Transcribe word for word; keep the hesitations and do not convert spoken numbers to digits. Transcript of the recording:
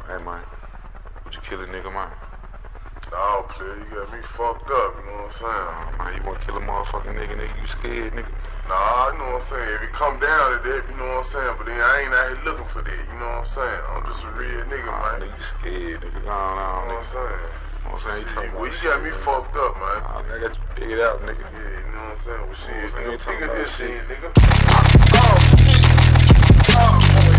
Hey, man. Would you kill a nigga, man? Nah, player, you got me fucked up, you know what I'm saying? Nah, man, you wanna kill a motherfucking nigga, nigga, you scared, nigga? Nah, you know what I'm saying? If it come down to that, you know what I'm saying? But then I ain't out here looking for that, you know what I'm saying? I'm just a real nigga, Nah, man. nigga, you scared, nigga. Nah, nah, You know nigga. what I'm saying? You know what I'm saying? You talking Well, about you shit, got me man. fucked up, man. Nah, man, I got you figured out, nigga. Yeah, you know what I'm saying? Well, shit, You know what I'm saying? nigga, You talking bigger about this shit. shit, nigga. Oh, shit. Oh,